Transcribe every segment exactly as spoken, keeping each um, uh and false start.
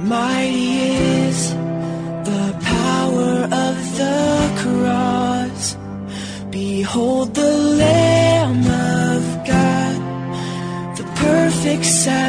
Mighty is the power of the cross. Behold the Lamb of God, the perfect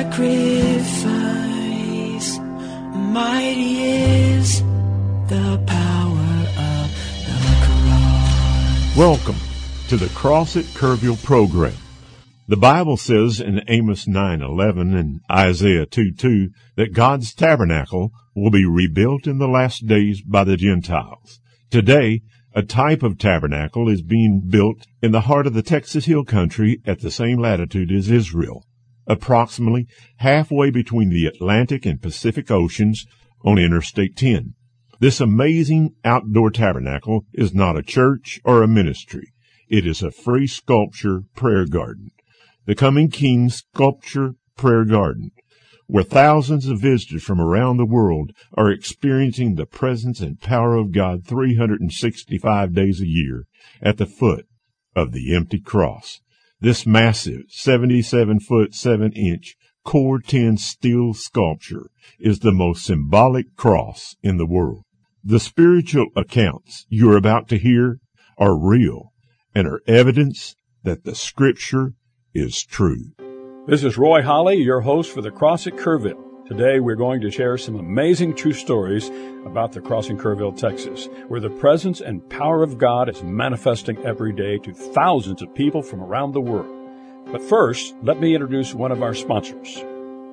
sacrifice. Mighty is the power of the cross. Welcome to the Cross at Kerrville program. The Bible says in Amos nine eleven and Isaiah two two that God's tabernacle will be rebuilt in the last days by the Gentiles. Today, a type of tabernacle is being built in the heart of the Texas Hill Country at the same latitude as Israel, approximately halfway between the Atlantic and Pacific Oceans on Interstate ten. This amazing outdoor tabernacle is not a church or a ministry. It is a free sculpture prayer garden. The Coming King Sculpture Prayer Garden, where thousands of visitors from around the world are experiencing the presence and power of God three hundred sixty-five days a year at the foot of the empty cross. This massive seventy-seven foot seven inch Core ten steel sculpture is the most symbolic cross in the world. The spiritual accounts you are about to hear are real and are evidence that the Scripture is true. This is Roy Holly, your host for the Cross at Kerrville. Today we're going to share some amazing true stories about the Cross in Kerrville, Texas, where the presence and power of God is manifesting every day to thousands of people from around the world. But first, let me introduce one of our sponsors.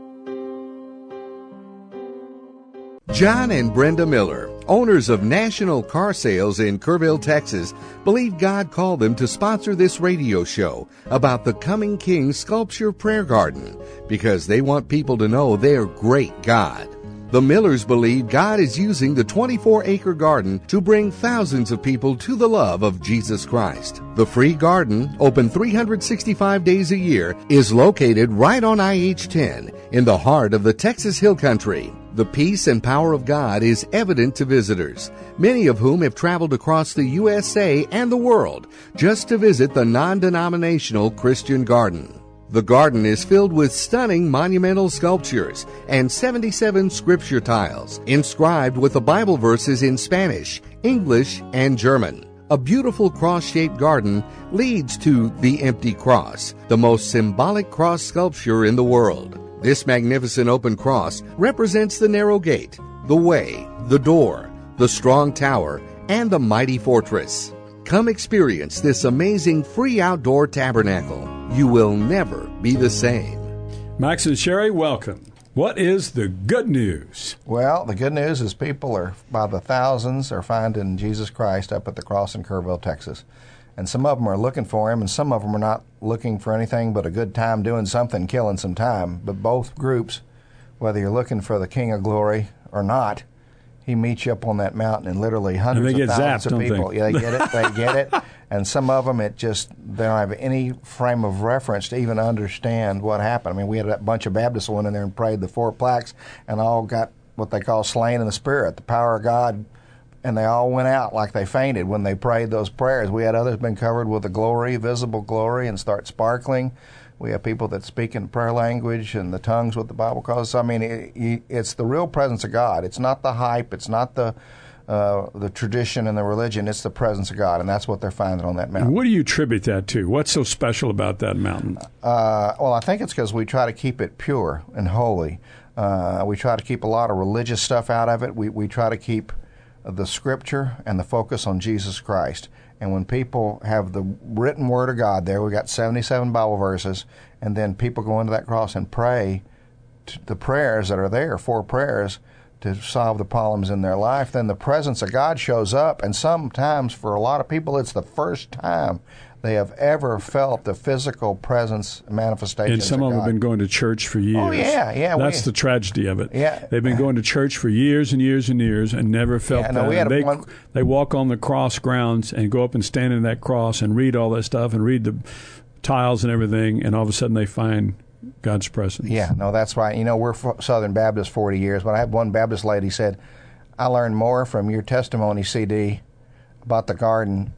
John and Brenda Miller, owners of National Car Sales in Kerrville, Texas, believe God called them to sponsor this radio show about the Coming King Sculpture Prayer Garden because they want people to know their great God. The Millers believe God is using the twenty-four acre garden to bring thousands of people to the love of Jesus Christ. The free garden, open three hundred sixty-five days a year, is located right on I H ten in the heart of the Texas Hill Country. The peace and power of God is evident to visitors, many of whom have traveled across the U S A and the world just to visit the non-denominational Christian garden. The garden is filled with stunning monumental sculptures and seventy-seven scripture tiles inscribed with the Bible verses in Spanish, English, and German. A beautiful cross-shaped garden leads to the empty cross, the most symbolic cross sculpture in the world. This magnificent open cross represents the narrow gate, the way, the door, the strong tower, and the mighty fortress. Come experience this amazing free outdoor tabernacle. You will never be the same. Max and Sherry, welcome. What is the good news? Well, the good news is people are, by the thousands, are finding Jesus Christ up at the cross in Kerrville, Texas. And some of them are looking for him, and some of them are not looking for anything but a good time doing something, killing some time. But both groups, whether you're looking for the King of Glory or not, he meets you up on that mountain, and literally hundreds and they of get thousands zapped, of people. They? Yeah, they get it. They get it. And some of them, it just they don't have any frame of reference to even understand what happened. I mean, we had a bunch of Baptists went in there and prayed the four plaques, and all got what they call slain in the Spirit, the power of God. And they all went out like they fainted when they prayed those prayers. We had others been covered with the glory, visible glory, and start sparkling. We have people that speak in prayer language and the tongues, what the Bible calls. So, I mean, it, it's the real presence of God. It's not the hype. It's not the uh, the tradition and the religion. It's the presence of God, and that's what they're finding on that mountain. What do you attribute that to? What's so special about that mountain? Uh, well, I think it's because we try to keep it pure and holy. Uh, we try to keep a lot of religious stuff out of it. We we try to keep the Scripture and the focus on Jesus Christ. And when people have the written Word of God there, we got seventy-seven Bible verses, and then people go into that cross and pray the prayers that are there, four prayers, to solve the problems in their life, then the presence of God shows up. And sometimes for a lot of people, it's the first time they have ever felt the physical presence manifestation. And some of them have been going to church for years. Oh, yeah, yeah. That's we, the tragedy of it. Yeah. They've been going to church for years and years and years and never felt yeah, that. No, we had they, one, they walk on the cross grounds and go up and stand in that cross and read all that stuff and read the tiles and everything, and all of a sudden they find God's presence. Yeah, no, that's right. You know, we're Southern Baptists forty years, but I had one Baptist lady said, I learned more from your testimony C D about the garden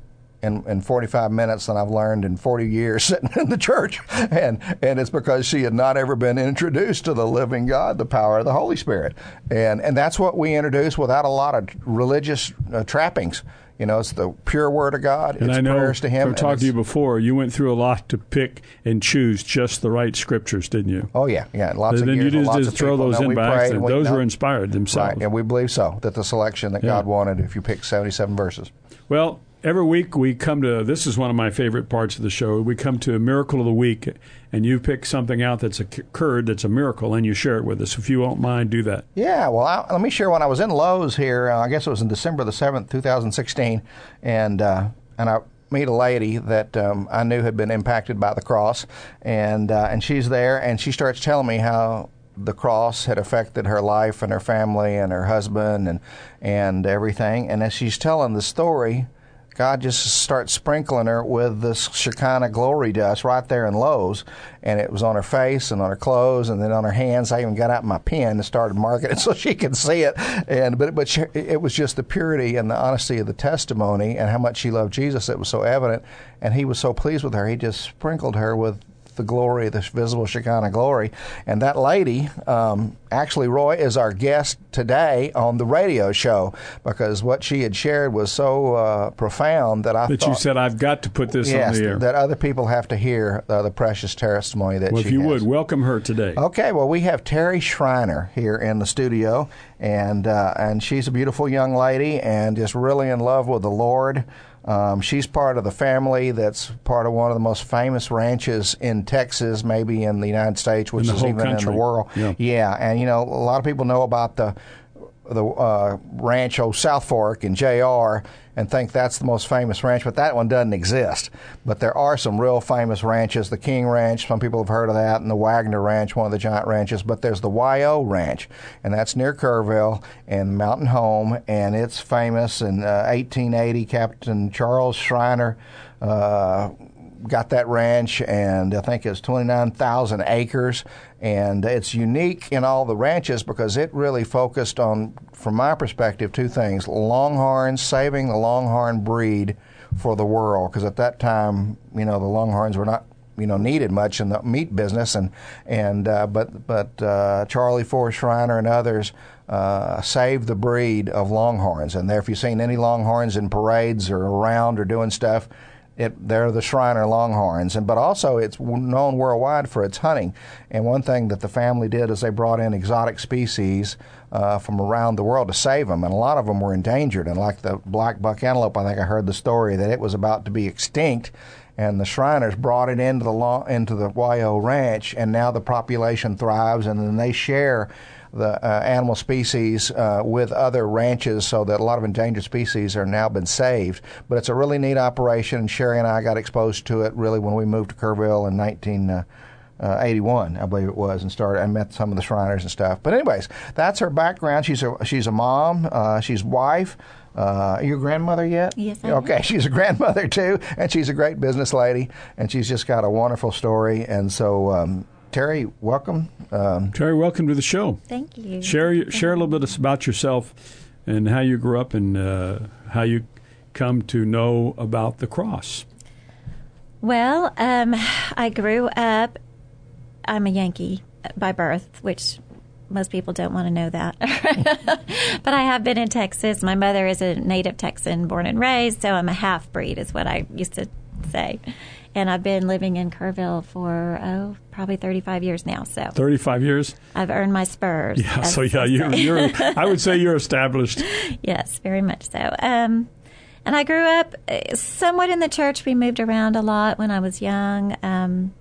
in, in forty-five minutes than I've learned in forty years sitting in the church. And and it's because she had not ever been introduced to the living God, the power of the Holy Spirit. And and that's what we introduce without a lot of religious uh, trappings. You know, it's the pure Word of God. And it's I know, prayers to Him. I've talked to you before, you went through a lot to pick and choose just the right scriptures, didn't you? Oh, yeah. yeah, Lots and of then years, you just, lots just of throw people. those No, in we by prayed, accident. we, Those no, were inspired themselves. Right, and we believe so, that the selection that Yeah. God wanted, if you pick seventy-seven verses. Well, every week we come to, this is one of my favorite parts of the show, we come to a miracle of the week, and you pick something out that's occurred that's a miracle, and you share it with us. If you won't mind, do that. Yeah, well, I, let me share. When I was in Lowe's here, uh, I guess it was in December the seventh, two thousand sixteen, and uh, and I meet a lady that um, I knew had been impacted by the cross, and uh, and she's there, and she starts telling me how the cross had affected her life and her family and her husband and and everything. And as she's telling the story, God just starts sprinkling her with this Shekinah glory dust right there in Lowe's, and it was on her face and on her clothes and then on her hands. I even got out my pen and started marking it so she could see it. And but but she, it was just the purity and the honesty of the testimony and how much she loved Jesus that was so evident. And He was so pleased with her, He just sprinkled her with the glory, the visible Shekinah glory. And that lady, um, actually, Roy, is our guest today on the radio show, because what she had shared was so uh, profound that I that thought... you said, I've got to put this yes, on the air. that other people have to hear uh, the precious testimony that well, she if you has. would, welcome her today. Okay, well, we have Terry Schreiner here in the studio, and uh, and she's a beautiful young lady and just really in love with the Lord. Um, she's part of the family that's part of one of the most famous ranches in Texas, maybe in the United States, which In the is whole even country. in the world. Yeah. yeah, and you know, a lot of people know about the the uh, ranch, old South Fork in J R, and think that's the most famous ranch, but that one doesn't exist. But there are some real famous ranches, the King Ranch, some people have heard of that, and the Wagner Ranch, one of the giant ranches. But there's the Y O Ranch, and that's near Kerrville and Mountain Home, and it's famous. In uh, eighteen eighty, Captain Charles Schreiner uh, got that ranch, and I think it's twenty-nine thousand acres, and it's unique in all the ranches because it really focused on, from my perspective, two things: Longhorns, saving the Longhorn breed for the world, because at that time, you know, the Longhorns were not, you know, needed much in the meat business, and and uh, but but uh, Charlie Forrest Schreiner and others uh, saved the breed of Longhorns, and there, if you've seen any Longhorns in parades or around or doing stuff, It, they're the Schreiner Longhorns, and but also it's known worldwide for its hunting. And one thing that the family did is they brought in exotic species uh, from around the world to save them, and a lot of them were endangered. And like the black buck antelope, I think I heard the story that it was about to be extinct, and the Shriners brought it into the long, into the Y O Ranch, and now the population thrives, and then they share the uh, animal species uh, with other ranches, so that a lot of endangered species are now been saved. But it's a really neat operation, and Sherry and I got exposed to it really when we moved to Kerrville in nineteen eighty-one, I believe it was, and started. I met some of the Shriners and stuff. But anyways, that's her background. She's a she's a mom. Uh, she's wife. Uh, are you a grandmother yet? Yes, I am. Okay, she's a grandmother too, and she's a great business lady, and she's just got a wonderful story. And so, um, Terry, welcome. Um, Terry, welcome to the show. Thank you. Share share a little bit about yourself and how you grew up and uh, how you come to know about the cross. Well, um, I grew up, I'm a Yankee by birth, which most people don't want to know that. But I have been in Texas. My mother is a native Texan, born and raised, so I'm a half-breed is what I used to say. And I've been living in Kerrville for, oh, probably thirty-five years now. So thirty-five years? I've earned my spurs. Yeah, so yeah, you're, you're, I would say you're established. Yes, very much so. Um, and I grew up somewhat in the church. We moved around a lot when I was young. Um,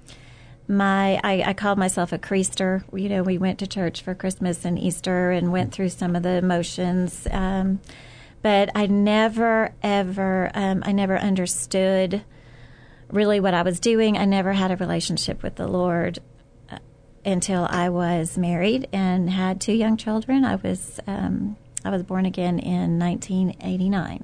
my I, I called myself a creaster. You know, we went to church for Christmas and Easter and went through some of the motions. Um, but I never, ever, um, I never understood really what I was doing. I never had a relationship with the Lord uh, until I was married and had two young children. I was um, I was born again in nineteen eighty-nine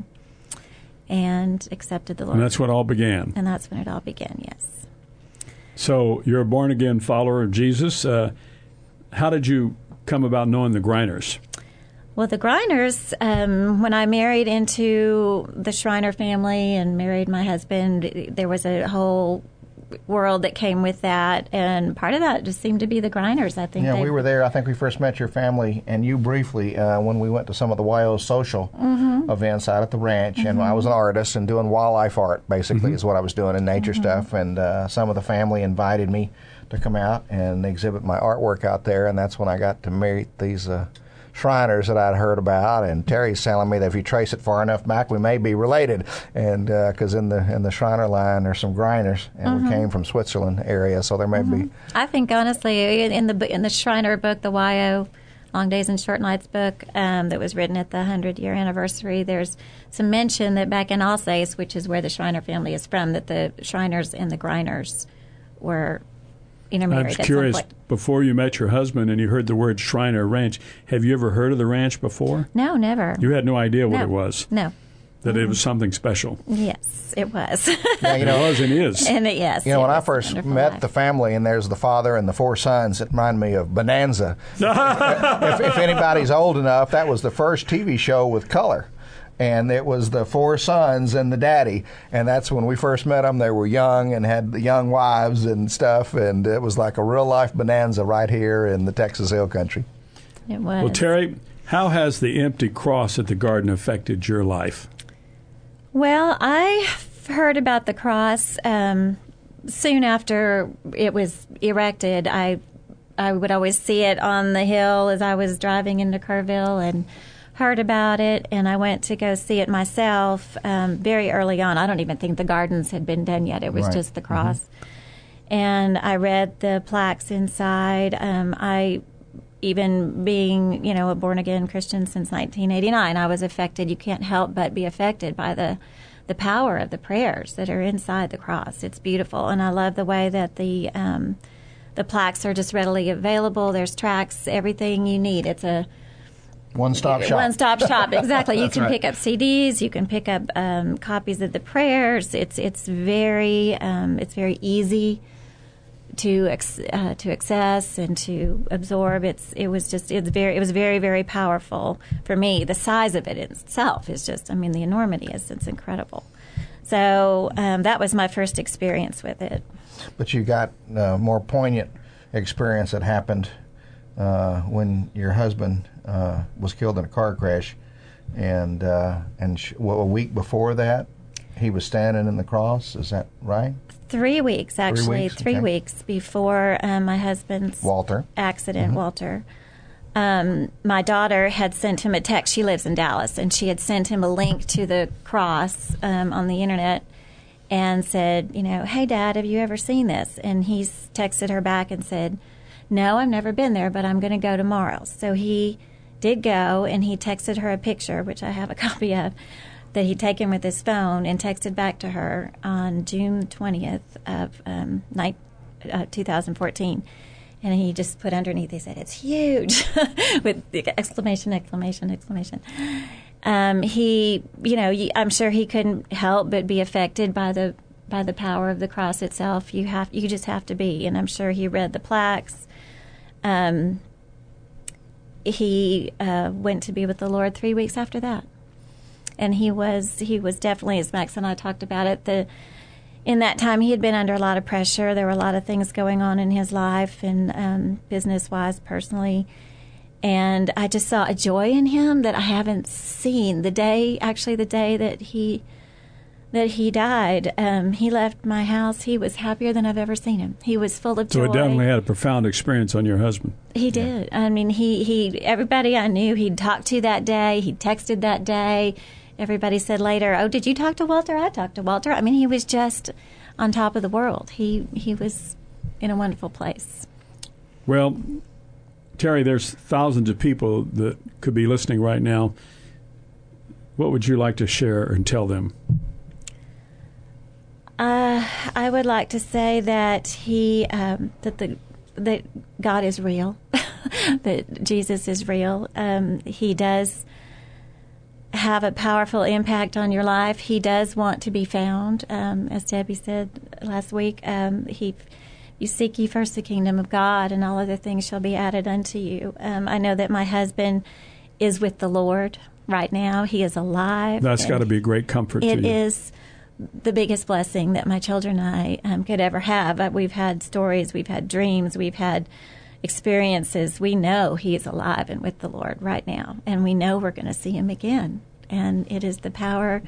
and accepted the Lord. And that's what all began. And that's when it all began, yes. So you're a born-again follower of Jesus. Uh, how did you come about knowing the Greiners? Well, the Greiners, um, when I married into the Schreiner family and married my husband, there was a whole world that came with that, and part of that just seemed to be the Greiners. I think. Yeah, they, we were there. I think we first met your family and you briefly uh, when we went to some of the Y O social mm-hmm. events out at the ranch. Mm-hmm. And I was an artist and doing wildlife art, basically, mm-hmm. is what I was doing, and nature mm-hmm. stuff. And uh, some of the family invited me to come out and exhibit my artwork out there, and that's when I got to meet these uh, Shriners that I'd heard about. And Terry's telling me that if you trace it far enough back, we may be related. And because uh, in the in the Shriner line, there's some Greiners, and mm-hmm. we came from Switzerland area, so there may mm-hmm. be. I think honestly, in the in the Shriner book, the Y O Long Days and Short Nights book, um, that was written at the hundred year anniversary, there's some mention that back in Alsace, which is where the Shriner family is from, that the Shriners and the Greiners were intermarried. I'm curious, before you met your husband and you heard the word Shriner Ranch, have you ever heard of the ranch before? No, never. You had no idea what no. it was? No. That mm-hmm. it was something special? Yes, it was. Yeah, you know, it was and is. And it, yes. You know, when I was first met life. the family, and there's the father and the four sons, it reminded me of Bonanza. if, if anybody's old enough, that was the first T V show with color. And it was the four sons and the daddy. And that's when we first met them. They were young and had young wives and stuff. And it was like a real-life Bonanza right here in the Texas Hill Country. It was. Well, Terry, how has the empty cross at the garden affected your life? Well, I heard about the cross um, soon after it was erected. I I would always see it on the hill as I was driving into Kerrville, and heard about it, and I went to go see it myself um, very early on. I don't even think the gardens had been done yet. It was right. just the cross. Mm-hmm. And I read the plaques inside. Um, I, even being, you know, a born-again Christian since nineteen eighty-nine, I was affected. You can't help but be affected by the, the power of the prayers that are inside the cross. It's beautiful, and I love the way that the um, the plaques are just readily available. There's tracks, everything you need. It's a One-stop shop. One-stop shop, exactly. You can right. pick up C Ds. You can pick up um, copies of the prayers. It's it's very um, it's very easy to ex- uh, to access and to absorb. It's it was just it's very it was very very powerful for me. The size of it itself is just I mean the enormity is it's incredible. So um, that was my first experience with it. But you got a more poignant experience that happened uh, when your husband uh, was killed in a car crash, and uh, and sh- well, a week before that, he was standing in the cross. Is that right? Three weeks, actually. Three weeks, Three okay. weeks before um, my husband's Walter. accident, Mm-hmm. Walter. Um, my daughter had sent him a text. She lives in Dallas, and she had sent him a link to the cross um, on the internet and said, you know, hey, Dad, have you ever seen this? And he's texted her back and said, no, I've never been there, but I'm going to go tomorrow. So he did go, and he texted her a picture, which I have a copy of, that he'd taken with his phone, and texted back to her on June twentieth of um, night, uh, two thousand fourteen. And he just put underneath, he said, it's huge, with the exclamation, exclamation, exclamation. Um, he, you know, I'm sure he couldn't help but be affected by the by the power of the cross itself. You have, you just have to be. And I'm sure he read the plaques. Um, he uh, went to be with the Lord three weeks after that. And he was he was definitely, as Max and I talked about it, the in that time he had been under a lot of pressure. There were a lot of things going on in his life, and um, business-wise, personally. And I just saw a joy in him that I haven't seen. The day, actually the day that he that he died, um, he left my house. He was happier than I've ever seen him. He was full of joy. So it definitely had a profound experience on your husband. He did. Yeah. I mean, he, he everybody I knew he'd talked to that day, he texted that day. Everybody said later, oh, did you talk to Walter? I talked to Walter. I mean, he was just on top of the world. He he was in a wonderful place. Well, Terry, there's thousands of people that could be listening right now. What would you like to share and tell them? Uh, I would like to say that he um, that the that God is real, that Jesus is real. Um, he does have a powerful impact on your life. He does want to be found, um, as Debbie said last week. Um, he, you seek ye first the kingdom of God, and all other things shall be added unto you. Um, I know that my husband is with the Lord right now. He is alive. That's got to be a great comfort to you. It is the biggest blessing that my children and I um, could ever have. Uh, We've had stories, we've had dreams, we've had experiences. We know he is alive and with the Lord right now, and we know we're going to see him again. And it is the power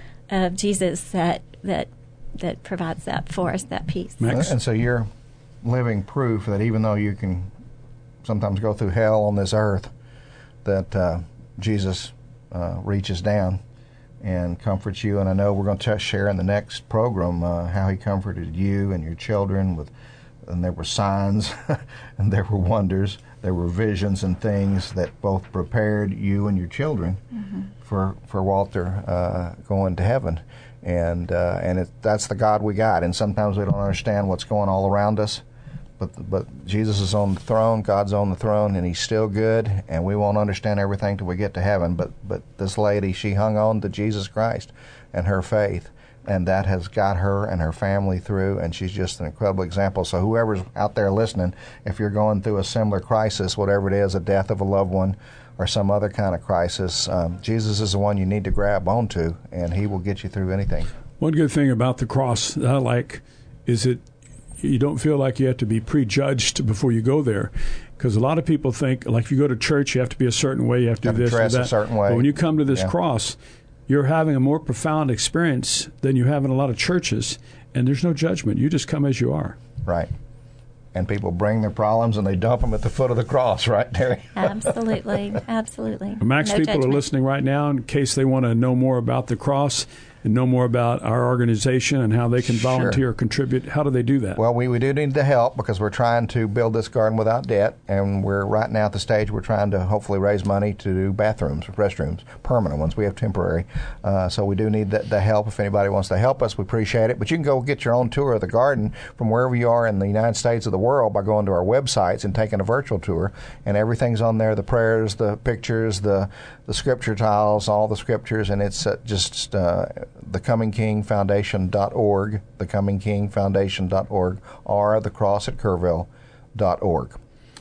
of Jesus that that that provides that for us, that peace. Max? And so you're living proof that even though you can sometimes go through hell on this earth, that uh, Jesus uh, reaches down and comforts you. And I know we're going to share in the next program uh, how he comforted you and your children with, and there were signs and there were wonders, there were visions and things that both prepared you and your children mm-hmm. for for Walter uh, going to heaven. And uh, and it, that's the God we got. And sometimes we don't understand what's going all around us. But but Jesus is on the throne, God's on the throne, and he's still good, and we won't understand everything till we get to heaven. But but this lady, she hung on to Jesus Christ and her faith, and that has got her and her family through, and she's just an incredible example. So whoever's out there listening, if you're going through a similar crisis, whatever it is, a death of a loved one or some other kind of crisis, um, Jesus is the one you need to grab onto, and he will get you through anything. One good thing about the cross that I like is it you don't feel like you have to be prejudged before you go there. Because a lot of people think, like if you go to church, you have to be a certain way, you have to have do this to dress or that. a certain way. But when you come to this yeah. cross, you're having a more profound experience than you have in a lot of churches, and there's no judgment. You just come as you are. Right. And people bring their problems and they dump them at the foot of the cross, right, Terry? Absolutely. Absolutely. Max, no people judgment. are listening right now in case they want to know more about the cross and know more about our organization and how they can volunteer Sure. or contribute. How do they do that? Well, we, we do need the help because we're trying to build this garden without debt, and we're right now at the stage we're trying to hopefully raise money to do bathrooms, restrooms, permanent ones. We have temporary. Uh, so we do need the, the help. If anybody wants to help us, we appreciate it. But you can go get your own tour of the garden from wherever you are in the United States or the world by going to our websites and taking a virtual tour, and everything's on there, the prayers, the pictures, the, the scripture tiles, all the scriptures, and it's uh, just uh, the coming king foundation dot org, the coming king foundation dot org, or the cross at kerrville dot org.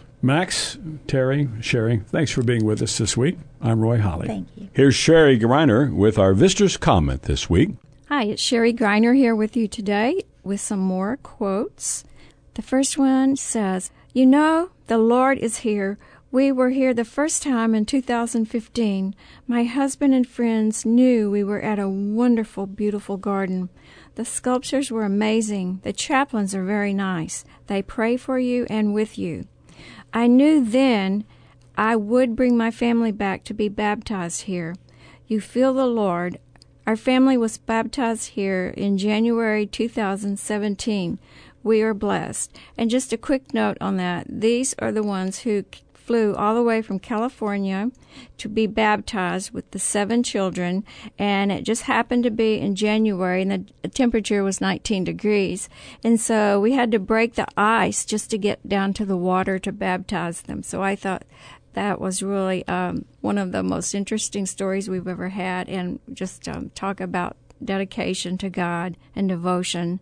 Max, Terry, Sherry, thanks for being with us this week. I'm Roy Holly. Thank you. Here's Sherry Greiner with our visitor's comment this week. Hi, it's Sherry Greiner here with you today with some more quotes. The first one says, "You know, the Lord is here. We were here the first time in two thousand fifteen. My husband and friends knew we were at a wonderful, beautiful garden. The sculptures were amazing. The chaplains are very nice. They pray for you and with you. I knew then I would bring my family back to be baptized here. You feel the Lord. Our family was baptized here in January two thousand seventeen. We are blessed." And just a quick note on that. These are the ones who flew all the way from California to be baptized with the seven children, and it just happened to be in January, and the temperature was nineteen degrees, and so we had to break the ice just to get down to the water to baptize them. So I thought that was really um, one of the most interesting stories we've ever had, and just um, talk about dedication to God and devotion.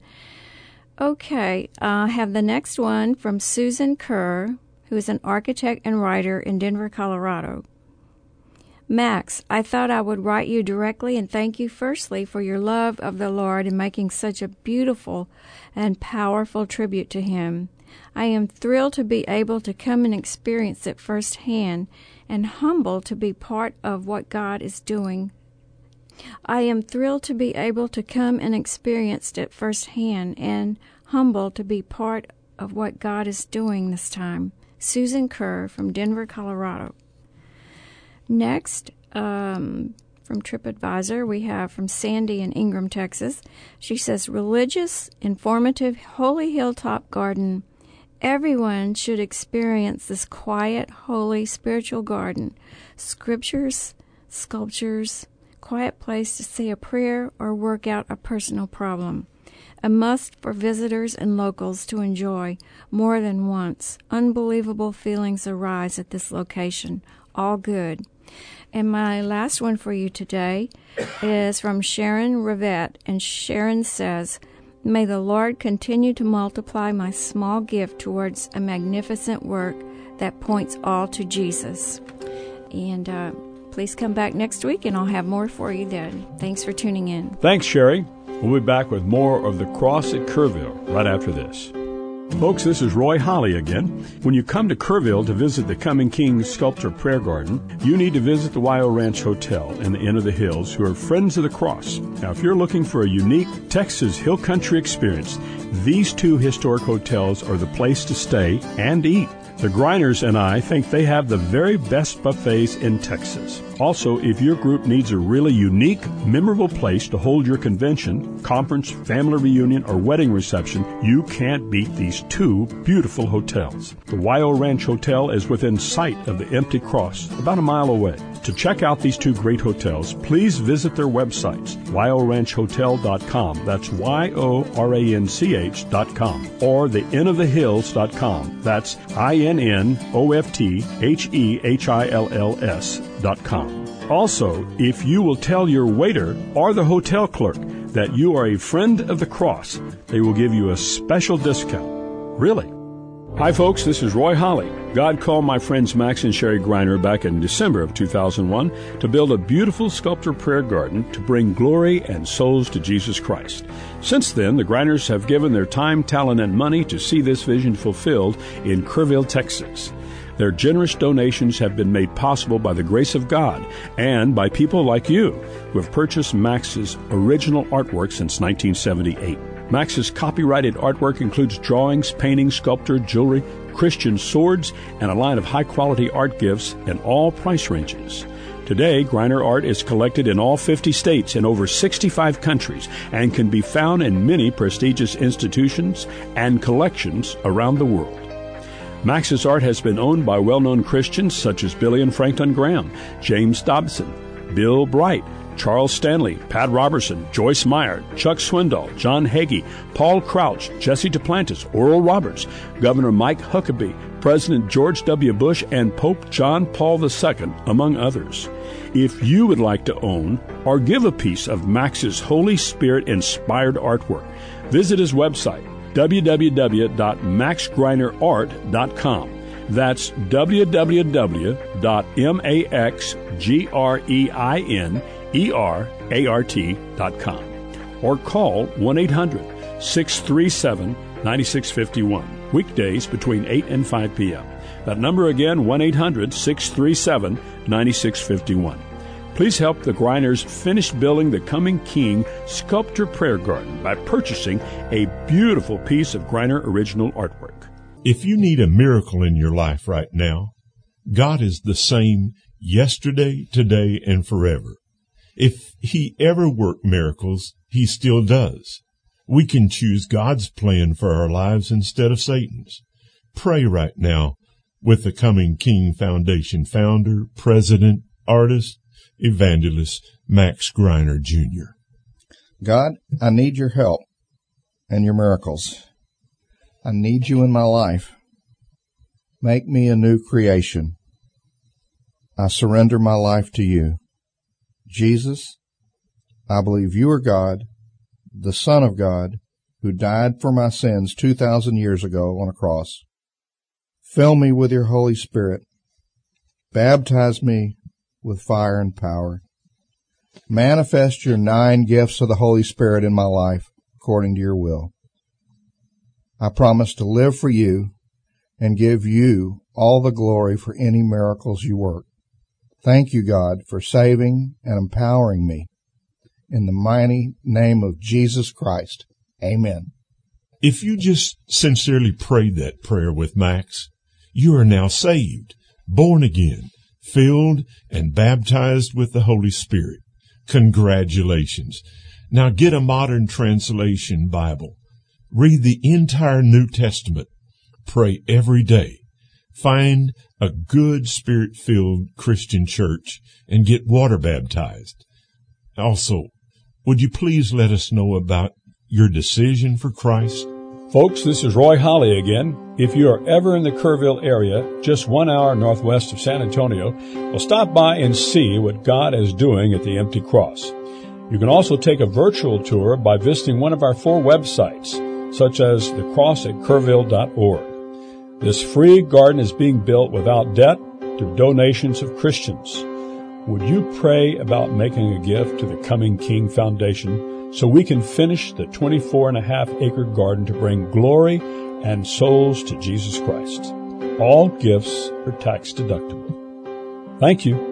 Okay, I uh, have the next one from Susan Kerr, who is an architect and writer in Denver, Colorado. "Max, I thought I would write you directly and thank you firstly for your love of the Lord and making such a beautiful and powerful tribute to Him. I am thrilled to be able to come and experience it firsthand and humbled to be part of what God is doing. I am thrilled to be able to come and experience it firsthand and humbled to be part of what God is doing this time." Susan Kerr from Denver, Colorado. Next, um, from TripAdvisor, we have from Sandy in Ingram, Texas. She says, "Religious, informative, holy hilltop garden. Everyone should experience this quiet, holy, spiritual garden. Scriptures, sculptures, quiet place to say a prayer or work out a personal problem. A must for visitors and locals to enjoy more than once. Unbelievable feelings arise at this location. All good." And my last one for you today is from Sharon Rivette, and Sharon says, "May the Lord continue to multiply my small gift towards a magnificent work that points all to Jesus." And uh, please come back next week, and I'll have more for you then. Thanks for tuning in. Thanks, Sherry. We'll be back with more of The Cross at Kerrville right after this. Folks, this is Roy Holly again. When you come to Kerrville to visit the Coming King Sculpture Prayer Garden, you need to visit the Wyo Ranch Hotel and the Inn of the Hills, who are Friends of the Cross. Now, if you're looking for a unique Texas Hill Country experience, these two historic hotels are the place to stay and eat. The Greiners and I think they have the very best buffets in Texas. Also, if your group needs a really unique, memorable place to hold your convention, conference, family reunion, or wedding reception, you can't beat these two beautiful hotels. The Wyo Ranch Hotel is within sight of the Empty Cross, about a mile away. To check out these two great hotels, please visit their websites, wyo ranch hotel dot com. That's Y O R A N C H dot com. Or the inn of the hills dot com. That's I N N O F T H E H I L L S dot com. Also, if you will tell your waiter or the hotel clerk that you are a friend of the cross, they will give you a special discount. Really? Hi, folks. This is Roy Holly. God called my friends Max and Sherry Greiner back in December of two thousand one to build a beautiful sculpture prayer garden to bring glory and souls to Jesus Christ. Since then, the Greiners have given their time, talent, and money to see this vision fulfilled in Kerrville, Texas. Their generous donations have been made possible by the grace of God and by people like you who have purchased Max's original artwork since nineteen seventy-eight. Max's copyrighted artwork includes drawings, paintings, sculpture, jewelry, Christian swords, and a line of high-quality art gifts in all price ranges. Today, Greiner art is collected in all fifty states in over sixty-five countries and can be found in many prestigious institutions and collections around the world. Max's art has been owned by well-known Christians such as Billy and Franklin Graham, James Dobson, Bill Bright, Charles Stanley, Pat Robertson, Joyce Meyer, Chuck Swindoll, John Hagee, Paul Crouch, Jesse Duplantis, Oral Roberts, Governor Mike Huckabee, President George W. Bush, and Pope John Paul the Second, among others. If you would like to own or give a piece of Max's Holy Spirit-inspired artwork, visit his website, w w w dot max greiner art dot com. That's w w w dot max greiner E R A R T dot com, or call one eight hundred six three seven nine six five one, weekdays between eight and five p.m. That number again, one eight hundred six three seven nine six five one. Please help the Greiners finish building the Coming King Sculpture Prayer Garden by purchasing a beautiful piece of Greiner original artwork. If you need a miracle in your life right now, God is the same yesterday, today, and forever. If he ever worked miracles, he still does. We can choose God's plan for our lives instead of Satan's. Pray right now with the Coming King Foundation founder, president, artist, evangelist, Max Greiner, Junior God, I need your help and your miracles. I need you in my life. Make me a new creation. I surrender my life to you. Jesus, I believe you are God, the Son of God, who died for my sins two thousand years ago on a cross. Fill me with your Holy Spirit. Baptize me with fire and power. Manifest your nine gifts of the Holy Spirit in my life according to your will. I promise to live for you and give you all the glory for any miracles you work. Thank you, God, for saving and empowering me. In the mighty name of Jesus Christ, amen. If you just sincerely prayed that prayer with Max, you are now saved, born again, filled and baptized with the Holy Spirit. Congratulations. Now get a modern translation Bible. Read the entire New Testament. Pray every day. Find a good Spirit-filled Christian church and get water baptized. Also, would you please let us know about your decision for Christ? Folks, this is Roy Holly again. If you are ever in the Kerrville area, just one hour northwest of San Antonio, well, stop by and see what God is doing at the Empty Cross. You can also take a virtual tour by visiting one of our four websites, such as the cross at kerrville dot org. This free garden is being built without debt to donations of Christians. Would you pray about making a gift to the Coming King Foundation so we can finish the twenty-four and a half acre garden to bring glory and souls to Jesus Christ? All gifts are tax deductible. Thank you.